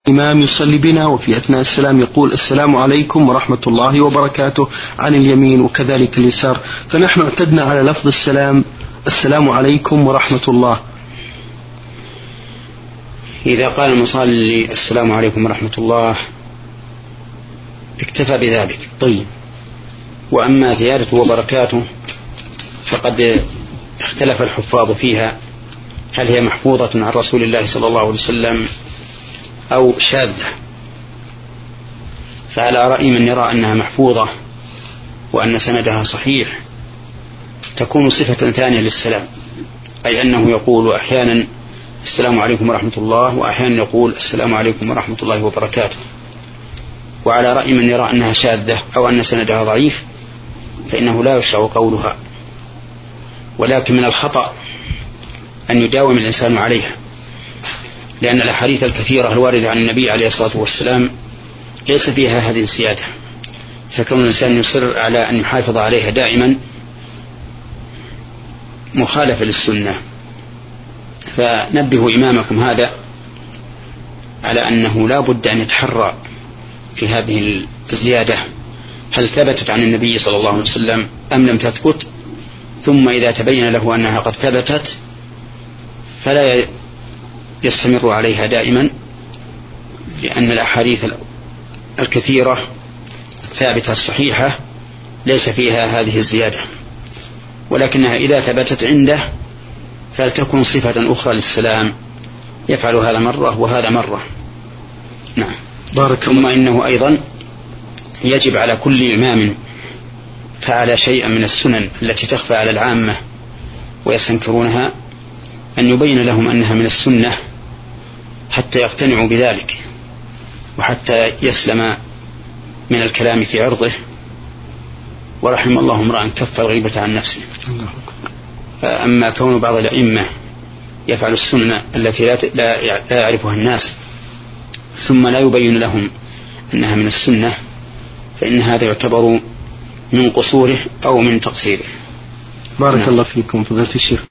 الإمام يصلي بنا وفي أثناء السلام يقول السلام عليكم ورحمة الله وبركاته عن اليمين وكذلك اليسار، فنحن اعتدنا على لفظ السلام السلام عليكم ورحمة الله. إذا قال المصلي السلام عليكم ورحمة الله اكتفى بذلك. طيب، وأما زيادة وبركاته فقد اختلف الحفاظ فيها، هل هي محفوظة عن رسول الله صلى الله عليه وسلم أو شاذة؟ فعلى رأي من يرى أنها محفوظة وأن سندها صحيح تكون صفة ثانية للسلام، أي أنه يقول أحيانا السلام عليكم ورحمة الله، وأحيانا يقول السلام عليكم ورحمة الله وبركاته. وعلى رأي من يرى أنها شاذة أو أن سندها ضعيف فإنه لا يشرع قولها، ولكن من الخطأ أن يداوم الإنسان عليها، لأن الأحاديث الكثيرة الواردة عن النبي عليه الصلاة والسلام ليس فيها هذه الزيادة، فكون الإنسان يصر على أن يحافظ عليها دائما مخالفة للسنة. فنبهوا إمامكم هذا على أنه لا بد أن يتحرى في هذه الزيادة، هل ثبتت عن النبي صلى الله عليه وسلم أم لم تثبت، ثم إذا تبين له أنها قد ثبتت فلا يستمر عليها دائما، لأن الأحاديث الكثيرة الثابتة الصحيحة ليس فيها هذه الزيادة، ولكنها إذا ثبتت عنده فلتكن صفة أخرى للسلام، يفعل هذا مرة وهذا مرة. نعم. ثم إنه أيضا يجب على كل إمام فعل شيئا من السنن التي تخفى على العامة ويستنكرونها أن يبين لهم أنها من السنة حتى يقتنعوا بذلك، وحتى يسلم من الكلام في عرضه. ورحم الله امرأ كف الغيبة عن نفسه. أما كون بعض الأئمة يفعل السنة التي لا يعرفها الناس ثم لا يبين لهم أنها من السنة، فإن هذا يعتبر من قصوره أو من تقصيره. بارك الله فيكم فضيلة الشيخ.